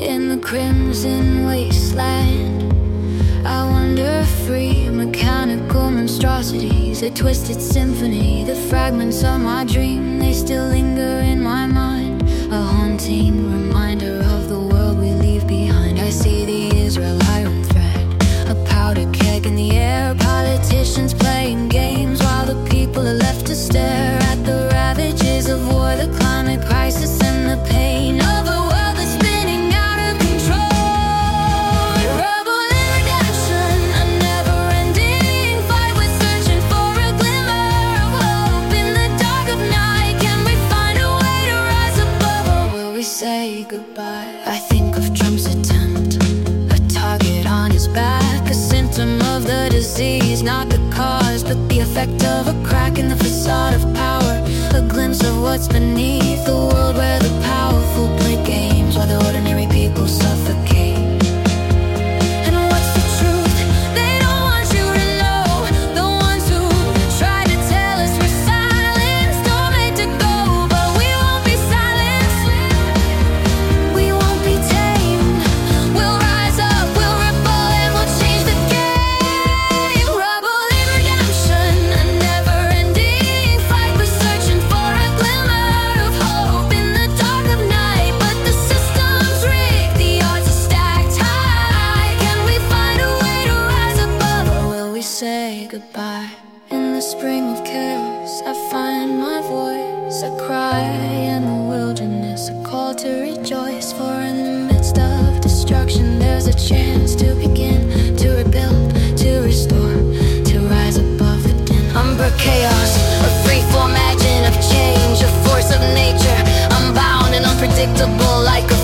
in the crimson wasteland. I wander free, mechanical monstrosities, a twisted symphony. The fragments of my dream, they still linger in my mind, a haunting reminder of the world we leave behind. I see the Israel iron thread, a powder keg in the air, politicians playing games while the people are left to stare at the ravages of war, the climate crisis and the pain of a world that's spinning out of control. Rubble and redemption, a never-ending fight. We're searching for a glimmer of hope in the dark of night. Can we find a way to rise above, or will we say goodbye? I think of Trump's attempt, a target on his back, a symptom of the disease, not the cause, but the effect of a crack in the facade of power, a glimpse of what's beneath the world where the powerful play games while the ordinary people suffocate. And what's the truth? They don't want you to know. The ones who try to tell us we're silenced, all made to go, but we won't be silenced. We won't be tamed. We'll rise up, we'll ripple, and we'll change the game. Rubble and redemption, a never-ending fight. We're searching for a glimmer of hope in the dark of night, but the system's rigged, the odds are stacked high. Can we find a way to rise above, or will we say goodbye? In the spring of chaos, I find my voice, a cry in the wilderness, a call to rejoice. For in the midst of destruction, there's a chance to begin, to rebuild, to restore, to rise above the din. Umber chaos, a free-form engine of change, a force of nature, unbound and unpredictable like a